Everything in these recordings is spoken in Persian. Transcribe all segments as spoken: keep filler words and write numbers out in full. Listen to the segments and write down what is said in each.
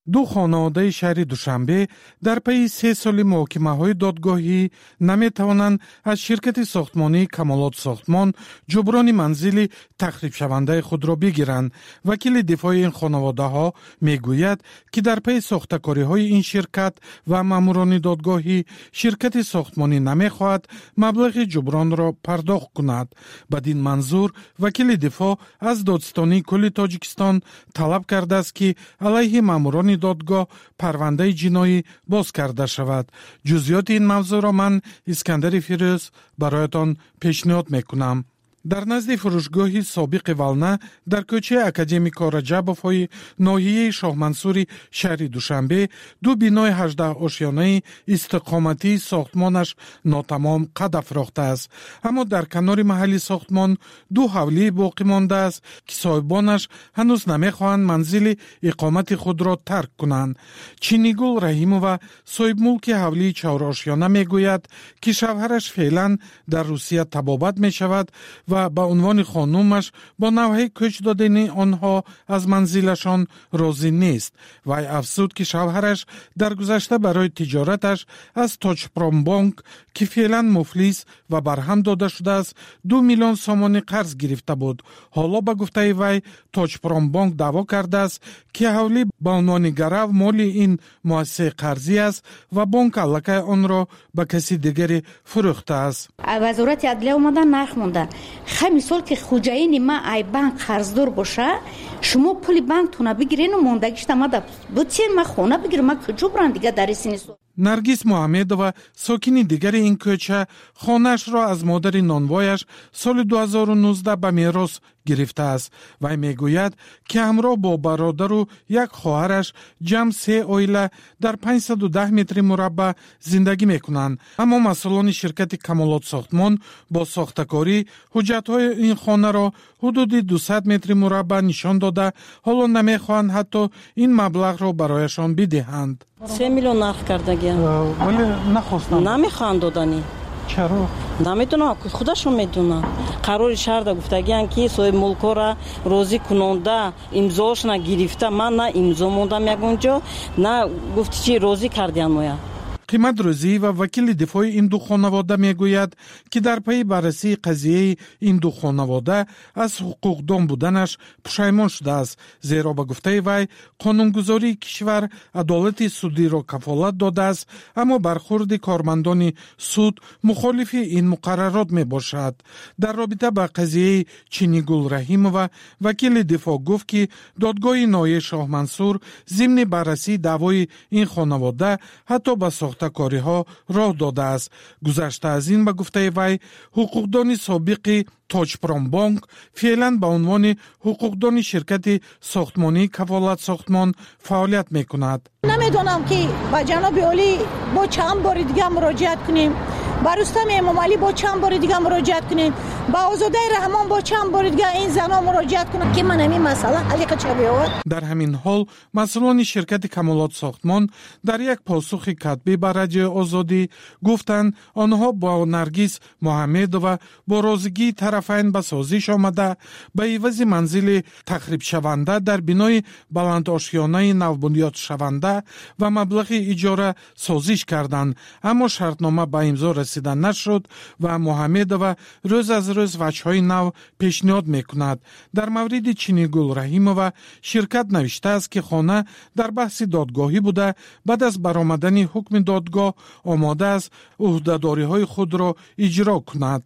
ду хонаводаи шаҳри Душанбе дар паи се соли муҳокимаҳои додгоҳӣ наметавонанд аз ширкати сохтмонии Камолот Сохтмон ҷуброни манзили тахрибшавандаи худро бигиранд. Вакили дифои ин хонаводаҳо мегӯяд, ки дар паи сохтакориҳои ин ширкат ва маъмурони додгоҳӣ ширкати сохтмонӣ намехоҳад маблағи ҷубронро пардохт кунад. Бадин манзур вакили дифоъ аз Додистонии кулли Тоҷикистон талаб кардааст, ки алайҳи маъмурони додгоҳ парвандаи ҷиноӣ боз карда шавад. ҷузъиёти ин мавзӯъро ман Искандари Фирӯз бароятон пешниҳод мекунам. дар назди фурӯшгоҳи собиқи Вална дар кӯчаи Академико Раҷабовҳои ноҳияи Шоҳмансури шаҳри Душанбе ду бинои ҳаждаҳ ошёнаи истиқоматии сохтмонаш нотамом қад афрохтааст. Аммо дар канори маҳалли сохтмон ду ҳавлии боқӣ мондааст, ки соҳибонаш ҳанӯз намехоҳанд манзили иқомати худро тарк кунанд. Чинигул Раҳимова, соҳибмулки ҳавлии чаҳорошёна, мегӯяд, ки шавҳараш феълан дар Русия табобат мешавад ва ба унвони хонумаш бо навҳаи кӯч додани онҳо аз манзилашон розӣ нест. Вай афзуд, ки шавҳараш дар гузашта барои тиҷораташ аз Тоҷпромбонк, ки феълан муфлис ва барҳам дода шудааст, ду миллион сомонӣ қарз гирифта буд. ҳоло ба гуфтаи вай Тоҷпромбонк даъво кардааст, ки ҳавлӣ ба унвони гарав моли ин муассисаи қарзӣ аст ва бонк аллакай онро ба каси дигаре фурӯхтааст. вазорати адлия омада нарх монда. хай мисол ки хуҷаини ма ай банк қарздор боша, шумо пули банктона бигирен у мондагишта мада бутсен ма хона бигирем, ма куҷо бурам дига дар исини сол. Наргиз Муҳаммедова, сокини дигари ин кӯча, хонаашро аз модари нонвояш соли ду ҳазору нуздаҳ ба мерос гирифтааст. Вай мегӯяд, ки ҳамроҳ бо бародару як хоҳараш ҷамъ се оила дар панҷсаду даҳ метри мураббаъ зиндагӣ мекунанд. Аммо масъулони ширкати Камолот Сохтмон бо сохтакорӣ ҳуҷҷатҳои ин хонаро ҳудуди дусад метри мураббаъ нишон дода, ҳоло намехоҳанд ҳатто ин маблағро барояшон бидиҳанд. се миллион нарх кардагиам. Вале нахостам. Намехоҳанд додани. Чаро? намедонам, худашон медонанд. Қарори шаҳрда гуфтагианд, ки соҳиб мулкора розӣ кунонда имзоошна гирифта. Ман на имзо мондам ягон ҷо, на гуфти чи розӣ кардиан моя. Қимат Рӯзиева, вакили дифои ин ду хонавода, мегӯяд, ки дар паи баррасии қазияи ин ду хонавода аз ҳуқуқдон буданаш пушаймон шудааст, зеро ба гуфтаи вай қонунгузории кишвар адолати судиро кафолат додааст, аммо бархурди кормандони суд мухолифи ин муқаррарот мебошад. Дар робита ба қазияи Чинигул Раҳимова, вакили дифоъ гуфт, ки додгоҳи ноҳияи Шоҳмансур зимни баррасии даъвои ин хонавода ҳатто ба сохтакориҳо роҳ додааст. Гузашта аз ин, ба гуфтаи вай, ҳуқуқдони собиқи Тоҷпромбонк феълан ба унвони ҳуқуқдони ширкати сохтмонии Кафолат Сохтмон фаъолият мекунад. намедонам ки ба ҷаноби олӣ бо чанд бори дига муроҷиат кунем, ба Рустами Эмомалӣ бо чанд бори дига муроҷиат кунем, ба Озодаи Раҳмон бо чанд бори дига ин зано муроҷиат кунем, ки ман ҳамин масъала ҳалли қича биёвад. дар ҳамин ҳол масъулони ширкати Камолот Сохтмон дар як посухи катбӣ ба Радиои Озодӣ гуфтанд, онҳо бо Наргиз Муҳаммедова бо розигии тарафайн ба созиш омада ба ивази манзили тахрибшаванда дар бинои баландошёнаи навбунёдшаванда ва маблағи иҷора созиш карданд, аммо шартнома ба имзо расида нашуд ва Муҳаммедова рӯз аз рӯз ваҷҳои нав пешниҳод мекунад. Дар мавриди Чинигул Раҳимова ширкат навиштааст, ки хона дар баҳси додгоҳӣ буда, баъд аз баромадани ҳукми додгоҳ омода аст уҳдадориҳои худро иҷро кунад.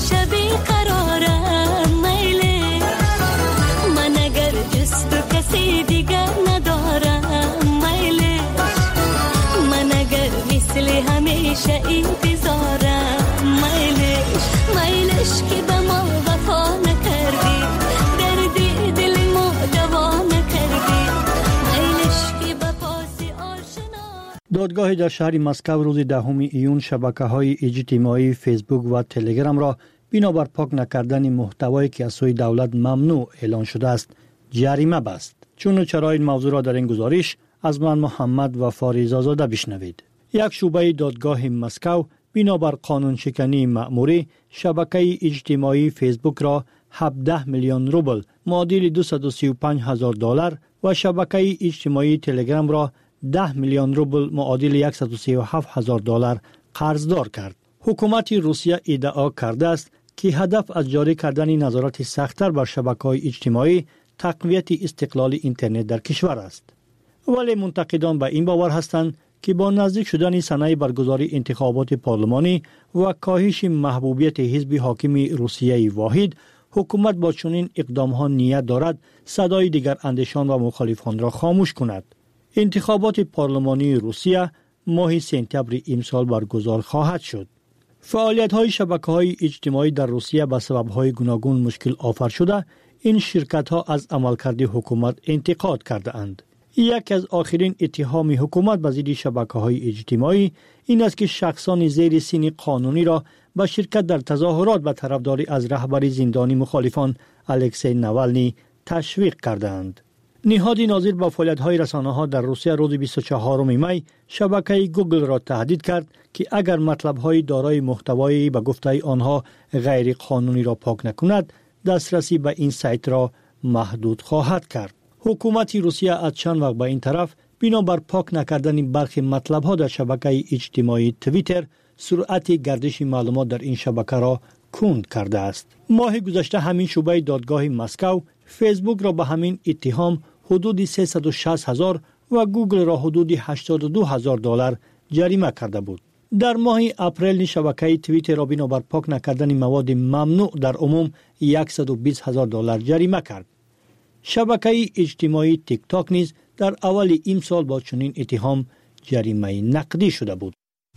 همیشه بیقرارم میله من اگر جست و کسی دیگر ندارم میله من اگر مثل همیشه انتظارم میلش میلش که به ما وفا نکردی دردی دل ما دوا نکردی میلش که به پاس آشنا. دادگاهی در شهر مسکو روز دهم ایون شبکه‌های اجتماعی فیسبوک و تلگرام را بنابر پاک نکردن محتوایی که از سوی دولت ممنوع اعلان شده است جریمه بست. چون و چرا این موضوع را در این گزارش از من محمد و فاریزاده بشنوید. یک شعبه دادگاه مسکو بنابر قانون شکنی مأموری شبکه اجتماعی فیسبوک را هفده میلیون روبل معادل دویست و سی و پنج هزار دلار و شبکه اجتماعی تلگرام را ده میلیون روبل معادل صد و سی و هفت هزار دلار قرضدار کرد. حکومت روسیه ادعا کرده است که هدف از جاری کردن نظارت سخت‌تر بر شبکه‌های اجتماعی تقویت استقلال اینترنت در کشور است. ولی منتقدان به این باور هستند که با نزدیک شدن سنه برگزاری انتخابات پارلمانی و کاهش محبوبیت حزب حاکم روسیه واحد، حکومت با چنین اقدام‌ها نیت دارد صدای دیگر اندیشان و مخالفان را خاموش کند. انتخابات پارلمانی روسیه ماه سپتامبر امسال برگزار خواهد شد. فعالیت‌های شبکه‌های اجتماعی در روسیه به سبب‌های گوناگون مشکل آفر شده، این شرکت‌ها از عملکرد حکومت انتقاد کرده‌اند. یک از آخرین اتهام حکومت به ضد شبکه‌های اجتماعی این است که شخصان زیر سن قانونی را به شرکت در تظاهرات به طرفداری از رهبر زندانی مخالفان الکسی ناوالنی تشویق کردند. نهاد ناظر به فعالیت‌های رسانه‌ها در روسیه روز بیست و چهارم می شبکه گوگل را تهدید کرد که اگر مطلب‌های دارای محتوایی به گفته آنها غیر قانونی را پاک نکند، دسترسی به این سایت را محدود خواهد کرد. حکومت روسیه از چند وقت به این طرف بنابر پاک نکردن برخی مطلب‌ها در شبکه اجتماعی توییتر سرعت گردش معلومات در این شبکه را کند کرده است. ماه گذشته همین شعبه دادگاه مسکو فیسبوک را به همین اتهام حدود سیصد و شصت هزار و گوگل را حدود هشتاد و دو هزار دلار جریمه کرده بود. در ماه اپریل شبکه توییتر را بنابر پاک نکردن مواد ممنوع در عموم صد و بیست هزار دلار جریمه کرد. شبکه اجتماعی تیک تاک نیز در اول این سال با چنین اتهام جریمه نقدی شده بود.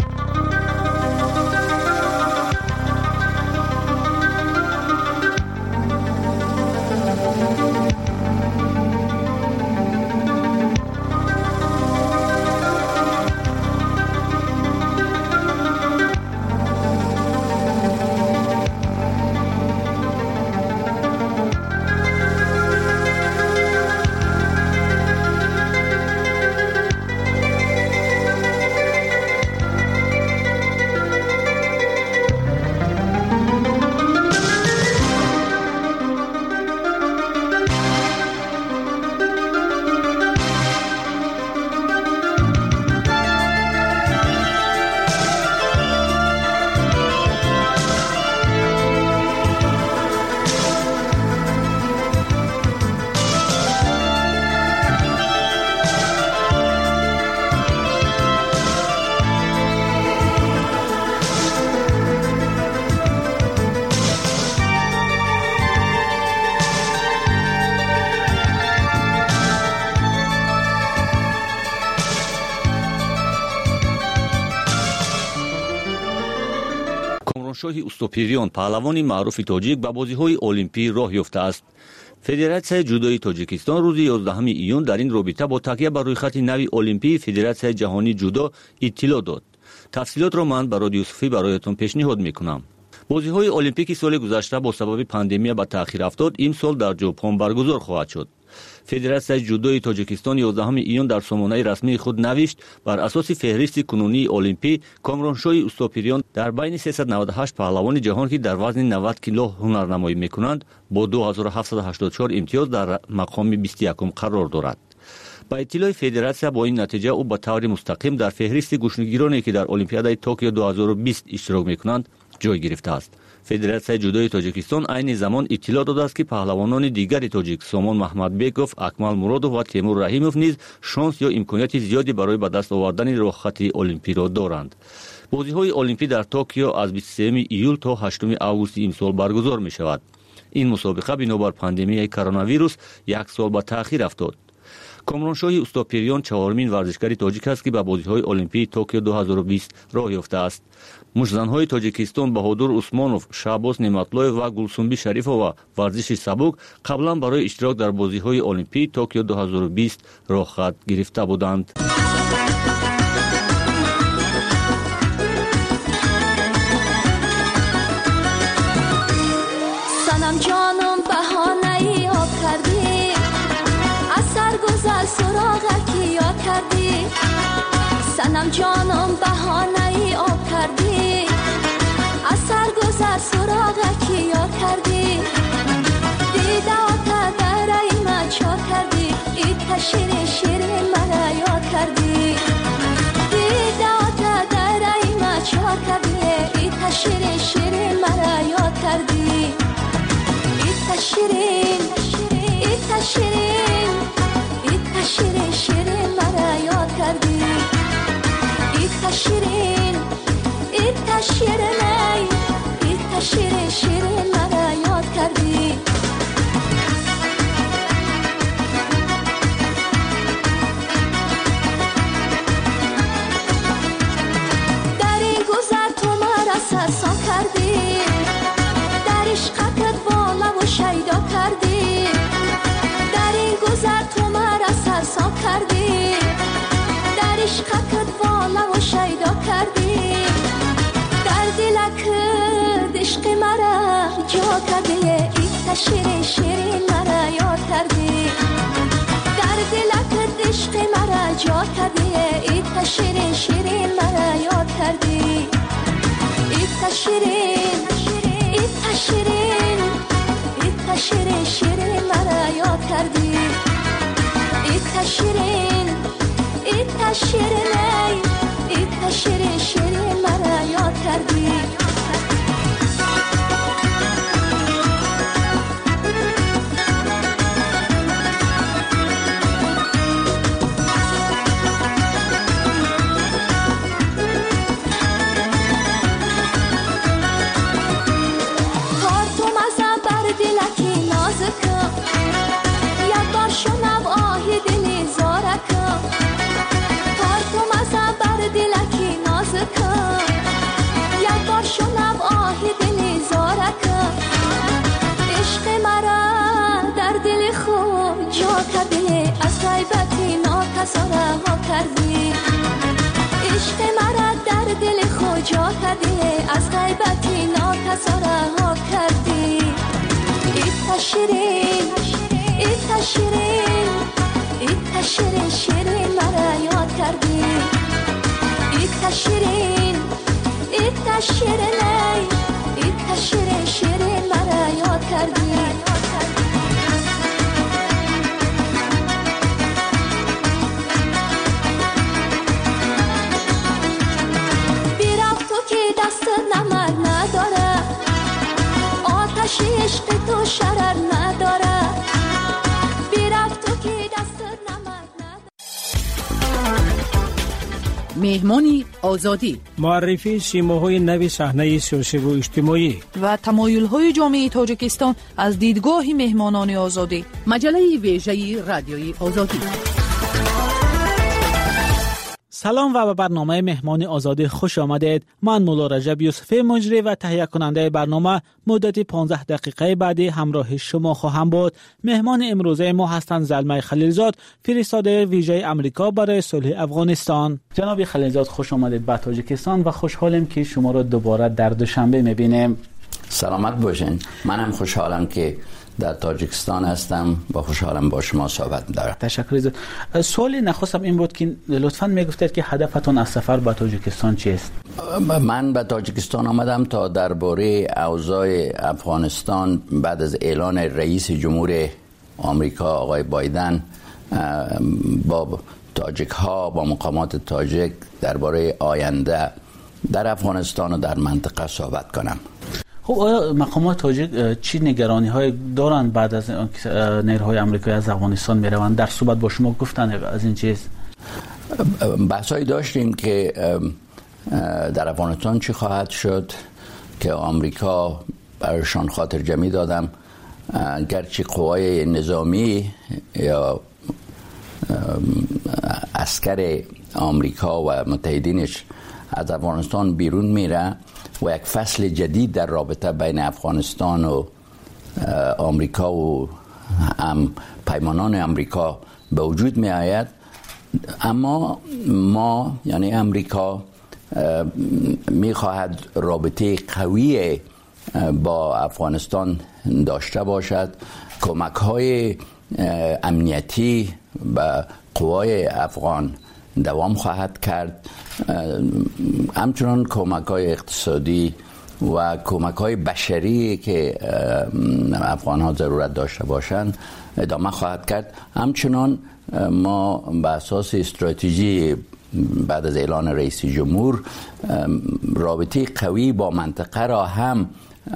شاه استوپیریون پهلوانی معروف تاجیک به بازی‌های المپی راه یافته است. فدراسیون جودوی تاجیکستان روز یازدهم ایون در این رابطه با تکیه بر رویخط نوی المپی فدراسیون جهانی جودو اطلاع داد. تفصیلات را من برای یوسفی برایتان پیشنهاد میکنم. بازی‌های المپیک سال گذشته با سبب پاندمی به تأخیر افتاد، این سال در ژاپن برگزار خواهد شد. فدراسیون جودوی تاجیکستان یازدهم ایون در سامانه رسمی خود نوشت بر اساس فهرست کنونی المپی کامرانشاه استوپیریون در بین سیصد و نود و هشت پهلوان جهان که در وزن نود کیلو هنرنمایی میکنند با دو هزار و هفتصد و هشتاد و چهار امتیاز در مقام بیست و یکم قرار دارد. با اطلاع فدراسیون با این نتیجه او به طور مستقیم در فهرست گشنگیرانی که در المپیادای توکیو دو هزار و بیست اشتراک میکنند جای گرفته است. فدراسیون جودوی تاجیکستان عین زمان اطلاع داده است که پهلوانان دیگری تاجیک سامان محمدبکوف، اکمل مرودوف و تیمور رحیموف نیز شانس یا امکانات زیادی برای به دست آوردن رخصت المپی را دارند. بازی‌های المپی در توکیو از بیست و سوم ایول تا هشتم آگوست امسال برگزار می‌شود. این مسابقه بنابر پاندمی کرونا ویروس یک سال به تأخیر افتاد. کامرانشاه استاپیریان چهارمین ورزشکاری تاجیک است که به بازی‌های المپی توکیو دو هزار و بیست راه یافته است. مشزن‌های تاجیکستان بهادر عثمانوف، شعباس نعمت‌اللهov و گلسنبی شریفова ورزش سبک قبلا برای اشتراک در بازی‌های المپی توکیو دو هزار و بیست راه خط گرفته بودند. سنم جانم بهانه‌ای آب کردی، از سرگذر سراغکی یاد کردی. سنم جانم بهانه‌ای آب کردی، از سرگذر سراغکی یاد کردی. دیده آتا در ایمه چا کردی، ایتا شیرین شیرین مرا یاد کردی. دیده آتا در ایمه چا کردی، ایتا شیرین شیرین مرا یاد کردی. ایتا شیرین ایتا شیرین ایتا شیرین شیرین مرا یاد کردی. ایتا شیرین ایتا شیرین ایتا شیرین شیرین مرا یاد کردی. در این گذر تو مرا سرسام کردی، در عشقت بالا و شیدا کردی. در این گذر تو مرا سرسام کردی، در عشقت بالا و شیدا کردی. در دلک عشق مرا جا کردی، ایتا شیرین شیرین مرا یاد کردی. در دلک عشق مرا جا کردی، ایتا شیرین شیرین مرا یاد کردی. ایتا شیرین ایتا شیرین ایتا شیرین شیرین مرا یاد کردی. ایتا شیرین ایتا شیرین ایتا شیرین شیرین مرا یاد کردی. سارا ها کردی. عشق مرا در دل خود جا کردی، از غیبتی ناکسارا ها کردی. ایتا شیرین ایتا شیرین ایتا شیرین شیرین مرا یاد کردی. ایتا شیرین ایتا شیرین ایتا شیرین شیرین مرا یاد کردی. عشق تو شرر نداره، بیرفت تو که دستت نمک نداره. مهمانی آزادی، معرفی شیماهای نوی صحنه سیاسی و اجتماعی و تمایل‌های جامعه تاجیکستان از دیدگاه مهمانان آزادی. مجله ویژه رادیوی آزادی. سلام و به برنامه مهمان آزادی خوش آمدید. من مولا رجب یوسفی مجری و تهیه کننده برنامه مدت پانزده دقیقه بعدی همراه شما خواهم بود. مهمان امروزه ما هستند زلمه خلیلزاد، فرستاده ویژه امریکا برای صلح افغانستان. جناب خلیلزاد خوش آمدید به تاجیکستان و خوشحالم که شما را دوباره در دوشنبه میبینیم. سلامت باشین. منم خوشحالم که در تاجیکستان هستم و خوشحالم با شما صحبت دارم. تشکر زیاد. سوالی نخواستم این بود که لطفاً میگفتید که هدفتون از سفر به تاجیکستان چیست؟ من به تاجیکستان آمدم تا درباره اوضاع افغانستان بعد از اعلان رئیس جمهور آمریکا آقای بایدن با تاجیک ها با مقامات تاجیک درباره آینده در افغانستان و در منطقه صحبت کنم. خب آیا مقامات تاجیک چی نگرانی های دارند بعد از نیروهای آمریکایی از افغانستان می روند؟ در صحبت با شما گفتن از این چیز؟ بحثایی داشتیم که در افغانستان چی خواهد شد که آمریکا برایشان خاطر جمعی دادم، گرچه قوای نظامی یا عسکر آمریکا و متحدینش از افغانستان بیرون میره و یک فصل جدید در رابطه بین افغانستان و آمریکا و هم پیمانان آمریکا به وجود می آید، اما ما یعنی آمریکا می خواهد رابطه قوی با افغانستان داشته باشد، کمک های امنیتی به قوای افغان دوام خواهد کرد، همچنان کمک های اقتصادی و کمک های بشری که افغان ها ضرورت داشته باشند ادامه خواهد کرد. همچنان ما به اساس استراتژی بعد از اعلان رئیس جمهور رابطه قوی با منطقه را هم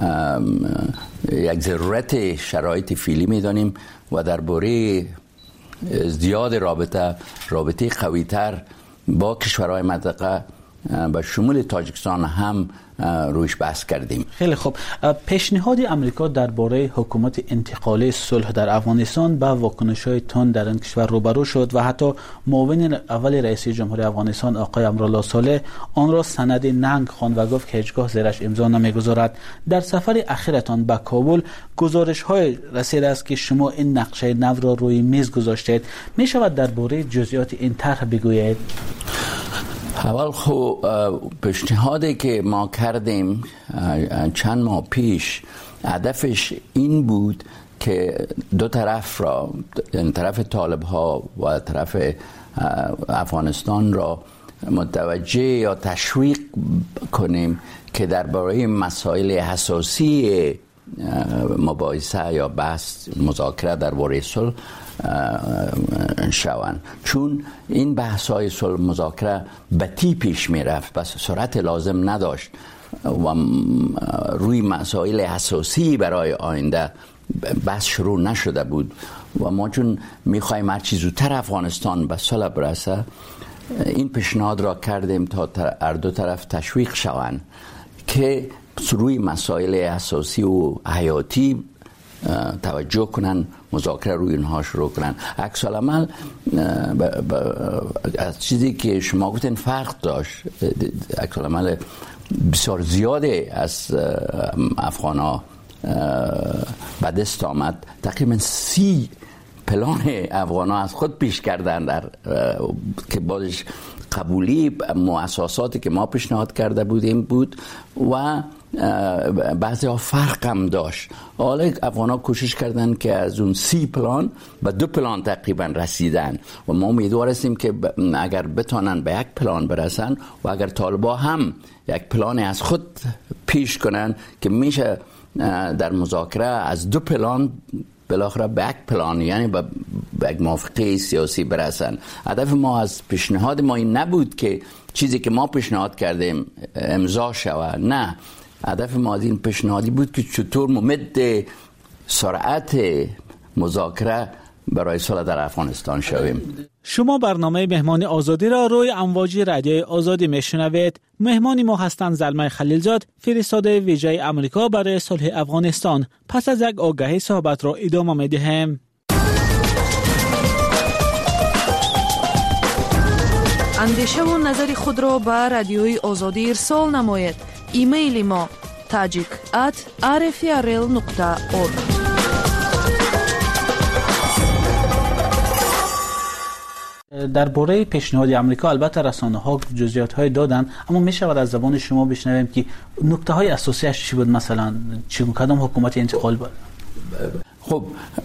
یک ضرورت شرایط فعلی می‌دانیم و درباره ازدیاد رابطه رابطه قوی‌تر با کشورهای منطقه به شمول تاجیکستان هم رویش بحث کردیم. خیلی خوب. پیشنهاد امریکا درباره حکومت انتقالی صلح در افغانستان با واکنش‌های تند در این کشور روبرو شد و حتی معاون اول رئیس جمهور افغانستان آقای امرالله صالح آن را سند ننگ خواند و گفت که هیچگاه زیرش امضا نمی‌گذارد. در سفر اخیرتان به کابل گزارش‌های رسیده است که شما این نقشه نو را روی میز گذاشتید. می‌شود درباره جزئیات این طرح بگویید؟ اول خب پیشنهادی که ما کردیم چند ماه پیش هدفش این بود که دو طرف را، یعنی طرف طالب ها و طرف افغانستان را متوجه یا تشویق کنیم که درباره مسائل حساسی مباحثه یا بحث مذاکره درباره صلح شوند، چون این بحث های صلح مذاکره بطی پیش می رفت، بس سرعت لازم نداشت و روی مسائل حساسی برای آینده بحث شروع نشده بود و ما چون می خواهیم هر چی زودتر افغانستان به صلح برسه این پیشنهاد را کردیم تا هر دو طرف تشویق شوند که روی مسائل اساسی و حیاتی توجه کنن، مذاکره روی اینها شروع کنن. عکس العمل از چیزی که شما گفتین فرق داشت، عکس العمل بسیار زیاده از افغان ها به دست آمد. تقریبا سی پلان افغان ها از خود پیش کردن در که بازش قبولی مؤسساتی که ما پیشنهاد کرده بودیم بود و بعضی ها فرق هم داشت. حالا افغان ها کوشش کردن که از اون سی پلان به دو پلان تقریبا رسیدن و ما امیدوار هستیم که اگر بتونن به یک پلان برسن و اگر طالبا هم یک پلان از خود پیش کنن که میشه در مذاکره از دو پلان بالاخره به یک پلان یعنی به یک موافقه سیاسی برسن. هدف ما از پیشنهاد ما این نبود که چیزی که ما پیشنهاد کردیم امضا شود، نه، هدف ما از این پیشنهادی بود که چطور ممد سرعت مذاکره برای صلح در افغانستان شویم. شما برنامه مهمان آزادی را روی امواج رادیوی آزادی میشنوید. مهمان ما هستند زلمه خلیلزاد، فرستاده ویژه آمریکا برای صلح افغانستان. پس از یک آگهی صحبت را ادامه میدهیم. اندیشه و نظر خود را به رادیوی آزادی ارسال نمایید. ایمیل ما تاجیک ات آر اف ار ال نقطه اور. درباره پیشنهاد آمریکا البته رسانه ها جزئیات های دادن، اما می شود از زبان شما بشنویم که نکته های اساسیش چی بود؟ مثلا چه کدام حکومت انتقال بود؟ خب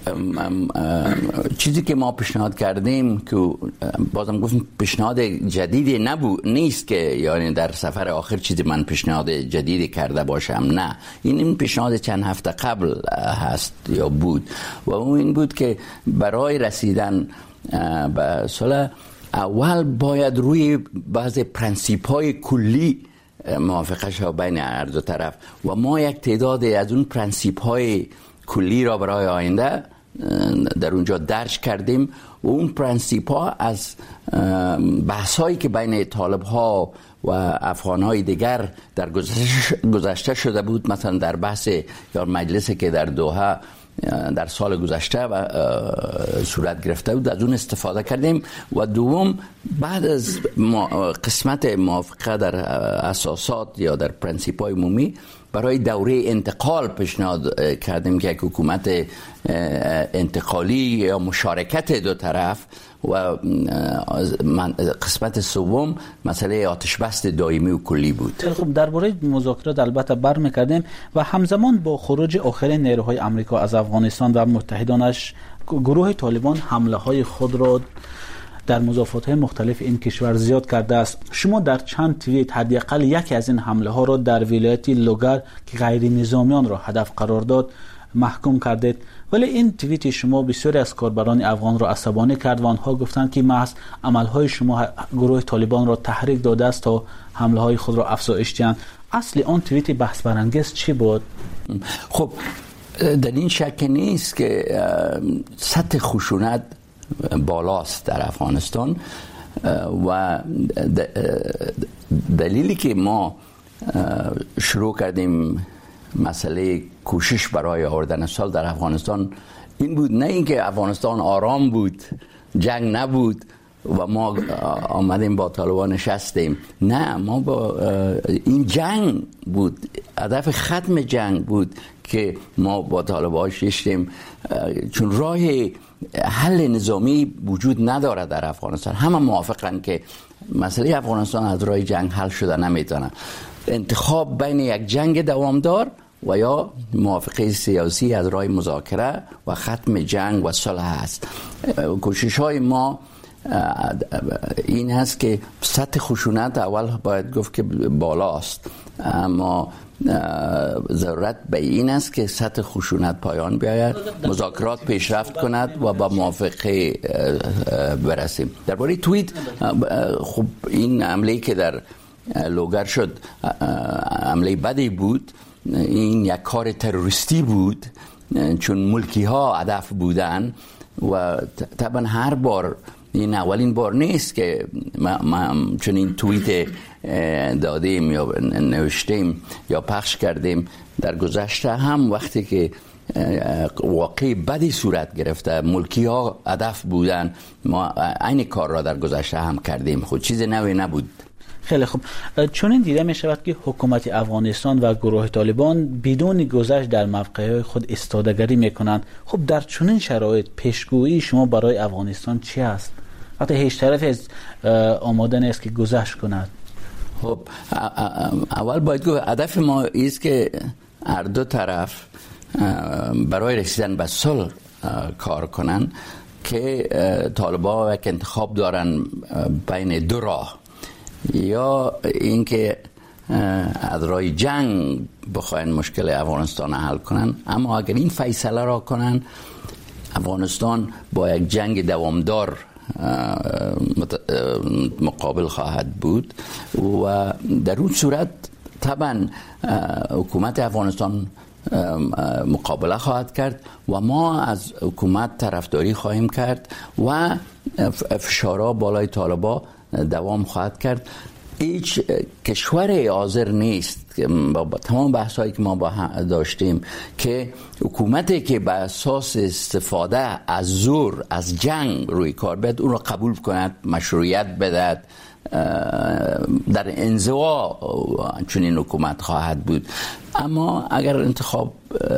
چیزی که ما پیشنهاد کردیم که بازم گفتم پیشنهاد جدیدی نبود، نیست که یعنی در سفر آخر چیزی من پیشنهاد جدیدی کرده باشم، نه، این این پیشنهاد چند هفته قبل هست یا بود و اون این بود که برای رسیدن به صلح اول باید روی بعض پرنسیپ های کلی موافقه شود بین هر دو طرف و ما یک تعداد از اون پرنسیپ های کلی را برای آینده در اونجا درج کردیم و اون پرنسیپ ها از بحث هایی که بین طالب ها و افغانهای دیگر در گذشته شده بود، مثلا در بحث یا مجلسی که در دوحه در سال گذشته و صورت گرفته بود از اون استفاده کردیم. و دوم بعد از قسمت موافقه در اساسات یا در پرنسیپ‌های عمومی برای دوره انتقال پیشنهاد کردیم که یک حکومت انتقالی یا مشارکت دو طرف و قسمت سوم مسئله آتش بس دائمی و کلی بود. خب درباره مذاکرات البته برمی‌گردیم و همزمان با خروج آخرین نیروهای آمریکا از افغانستان و متحدانش گروه طالبان حمله‌های خود را در مضافات‌های مختلف این کشور زیاد کرده است. شما در چند توییت حداقل یکی از این حمله‌ها را در ولایت لوگر که غیر نظامیان را هدف قرار داد محکوم کردید، ولی این توییت شما بسیاری از کاربران افغان را عصبانی کرد و آنها گفتند که محض عمل‌های شما گروه طالبان را تحریک داده است تا حمله‌های خود را افزایش دهند. اصل آن توییت بحث برانگیز چی بود؟ خب در این شک نیست که سطح خشونت بالاست در افغانستان و دلیلی که ما شروع کردیم مسئله کوشش برای آوردن صلح در افغانستان این بود، نه اینکه افغانستان آرام بود، جنگ نبود و ما آمدیم با طالبان نشستیم، نه، ما با این جنگ بود، هدف ختم جنگ بود که ما با طالبان ششتیم، چون راه حل نظامی وجود نداره در افغانستان. همه موافقن که مسئله افغانستان از راه جنگ حل شده نمیتونه. انتخاب بین یک جنگ دوامدار و یا موافقه سیاسی از راه مذاکره و ختم جنگ و صلح است. کوشش های ما این هست که سطح خشونت اول باید گفت که بالاست، اما ضرورت به این است که سطح خشونت پایان بیاید، مذاکرات پیشرفت کند و با موافقه برسیم. درباره توییت، خب این حمله که در لوگر شد حمله بدی بود، این یک کار تروریستی بود چون ملکی ها هدف بودن و طبعا هر بار این اولین بار نیست که ما, ما چون این توییت دادیم یا نوشتیم یا پخش کردیم. در گذشته هم وقتی که واقعی بدی صورت گرفته، ملکی ها هدف بودن، ما این کار را در گذشته هم کردیم، خود چیز نوی نبود. خیلی خوب. چون این دیده می شود که حکومت افغانستان و گروه طالبان بدون گذشت در موقعهای خود استادگری می کنند. خب در چنین شرایط پیشگویی شما برای افغانستان چی است؟ وقتی هیچ طرف از آماده نیست که گذشت کند. خب اول باید گفت هدف ما است که هر دو طرف برای رسیدن به صلح کار کنن که طالبان یک انتخاب دارن بین دو راه، یا اینکه از راه جنگ بخواین مشکل افغانستان حل کنن، اما اگر این فیصله را کنن افغانستان با یک جنگ دوامدار مقابل خواهد بود و در اون صورت طبعا حکومت افغانستان مقابله خواهد کرد و ما از حکومت طرفداری خواهیم کرد و فشارها بالای طالبان دوام خواهد کرد. هیچ کشور حاضر نیست که با تمام بحثایی که ما با داشتیم که حکومتی که بر اساس استفاده از زور از جنگ روی کار بیاد اون رو قبول کند، مشروعیت بدهد. در انزوا چون این حکومت خواهد بود. اما اگر انتخاب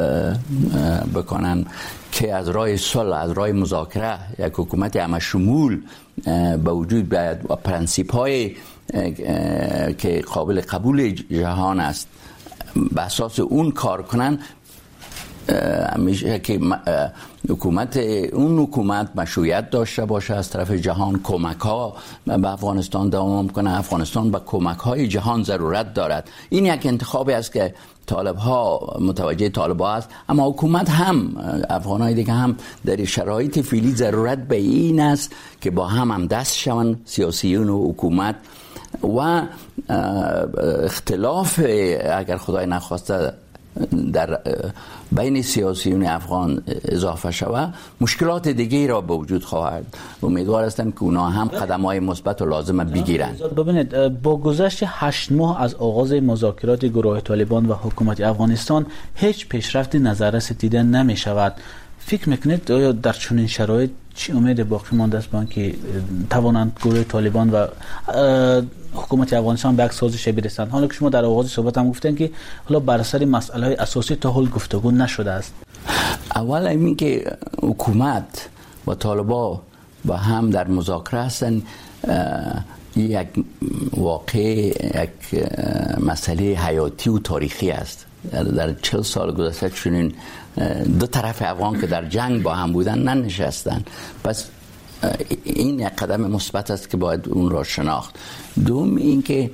بکنن که از راه صلح، از راه مذاکره یک حکومت همه شمول به وجود بیاید و پرنسیپ های که قابل قبول جهان است به اساس اون کار کنن، همیشه که حکومت اون حکومت مشروعیت داشته باشه از طرف جهان، کمک ها به افغانستان دوام کنه، افغانستان به کمک های جهان ضرورت دارد. این یک انتخابی است که طالب ها متوجه طالب ها است، اما حکومت هم افغان های دیگه هم در شرایط فعلی ضرورت به این است که با هم هم دست شوند، سیاسیون و حکومت، و اختلاف اگر خدای نخواسته در بین سیاسیون افغان اضافه شود مشکلات دیگه را به وجود خواهد. امیدوار هستم که اونا هم قدم‌های مثبت و لازم بگیرند. ببینید با گذشت هشت ماه از آغاز مذاکرات گروه طالبان و حکومت افغانستان هیچ پیشرفتی نظررس دیده نمی شود. فکر میکنید آیا در چنین شرایط چی امید باقی مانده است با که توانند گروه طالبان و حکومت افغانستان به یک سازش برسند؟ حالا که شما در آغاز صحبت هم گفتن که حالا بر سر مسائل های اساسی تا حال گفتگو نشده است. اول این که حکومت و طالبان با هم در مذاکره هستند یک واقع یک مسئله حیاتی و تاریخی است. در چهل سال گذشته چنین دو طرف افغان که در جنگ با هم بودن ننشستن. پس این یک قدم مثبت است که باید اون را شناخت. دوم این که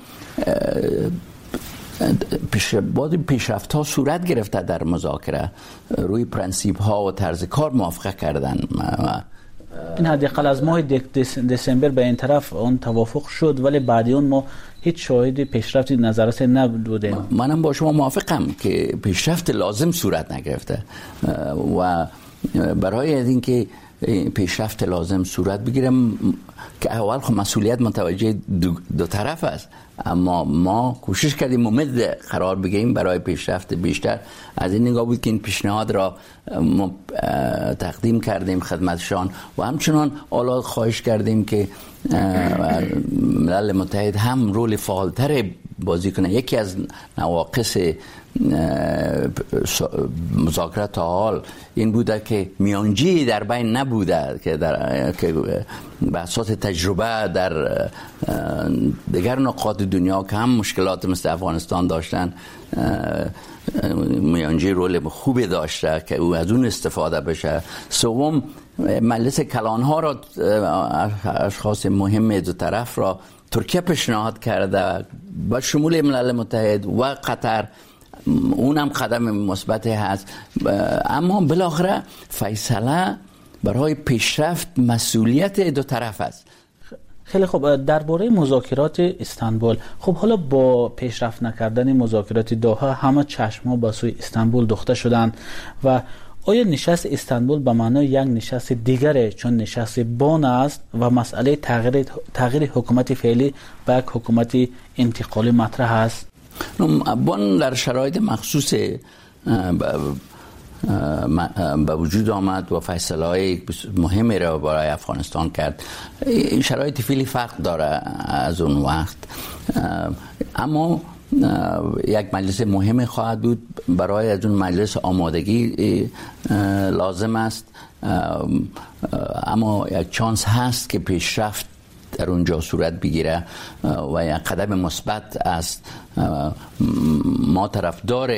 پیش بعد پیشرفت ها صورت گرفته در مذاکره، روی پرنسیپ ها و طرز کار موافقه کردن. این حداقل از ماه دسامبر به این طرف اون توافق شد، ولی بعد اون ما هیچ شاهد پیشرفتی نظررس نبودیم. منم با شما موافقم که پیشرفت لازم صورت نگرفته و برای اینکه پیشرفت لازم صورت بگیرم که اول خب مسئولیت متوجه دو, دو طرف است، اما ما کوشش کردیم امید قرار بگیریم برای پیشرفت بیشتر. از این نگاه بود که این پیشنهاد را ما تقدیم کردیم خدمتشان و همچنان اولاد خواهش کردیم که ملل متحد هم رول فعالتر بازی کنه. یکی از نواقص مذاکرات تا حال این بوده که میانجی در بین نبوده که در که به اساس تجربه در دیگر نقاط دنیا که هم مشکلات مثل افغانستان داشتن، میانجی رول خوبی داشته که او از اون استفاده بشه. سوم مجلس کلانها را اشخاص مهم دو طرف را ترکیه پیشنهاد کرده با شمول ملل متحد و قطر، اونم قدم مثبت هست. اما بالاخره فیصله برای پیشرفت مسئولیت دو طرف است. خیلی خوب، درباره مذاکرات استانبول، خب حالا با پیشرفت نکردن مذاکرات دوحه همه چشم‌ها به سوی استانبول دوخته شدند و آیا نشست استانبول به معنای یک نشست دیگره چون نشست بن است و مسئله تغییر تغییر حکومت فعلی به یک حکومت انتقالی مطرح است؟ بن در شرایط مخصوص به وجود آمد و فیصله‌های مهمی را برای افغانستان کرد. این شرایط فعلی فرق داره از اون وقت، اما یک مجلس مهم خواهد بود. برای از اون مجلس آمادگی لازم است، اما یک چانس هست که پیشرفت در اونجا صورت بگیره و یک قدم مثبت است. ما طرفدار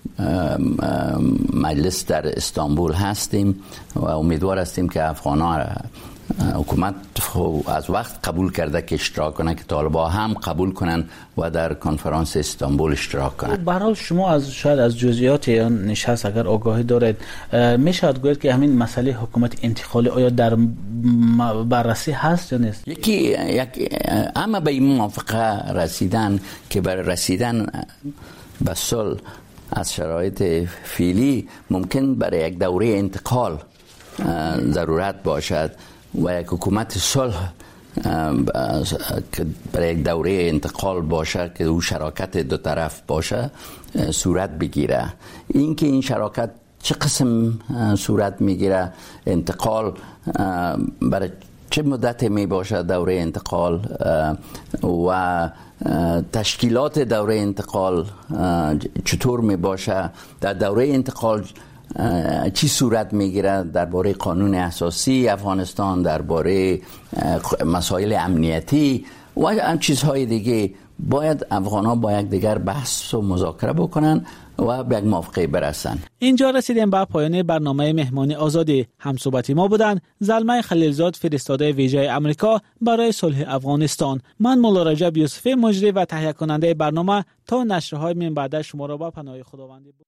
مجلس در استانبول هستیم و امیدوار هستیم که افغان‌ها حکومت از وقت قبول کرده که اشتراک کنه که طالبان هم قبول کنن و در کنفرانس استانبول اشتراک کنن. به هر حال شما از شاید از جزئیات آن نشست اگر آگاهی دارید، میشه گفت که همین مسئله حکومت انتقالی آیا در بررسی هست یا نیست؟ یکی یک اما به این موافقه رسیدن که برای رسیدن به صلح از شرایط فعلی ممکن برای یک دوره انتقال ضرورت باشد و یک حکومت صلح که برای یک دوره انتقال باشه که او شراکت دو طرف باشه صورت بگیره. این که این شراکت چه قسم صورت میگیره، انتقال برای چه مدت می باشه دوره انتقال و تشکیلات دوره انتقال چطور می باشه، در دوره انتقال چی صورت میگیره درباره قانون اساسی افغانستان، درباره مسائل امنیتی و هم چیزهای دیگه. باید افغان‌ها با یک دیگر بحث و مذاکره بکنن و به یک موافقه برسن. اینجا رسیدیم به پایان برنامه مهمانی آزادی. همصحبت ما بودند زلمه خلیلزاد، فرستاده ویژه آمریکا برای صلح افغانستان. من مولا رجب یوسفی، مجری و تهیه کننده برنامه. تا نشرهای من بعد شما را با پناه خداوند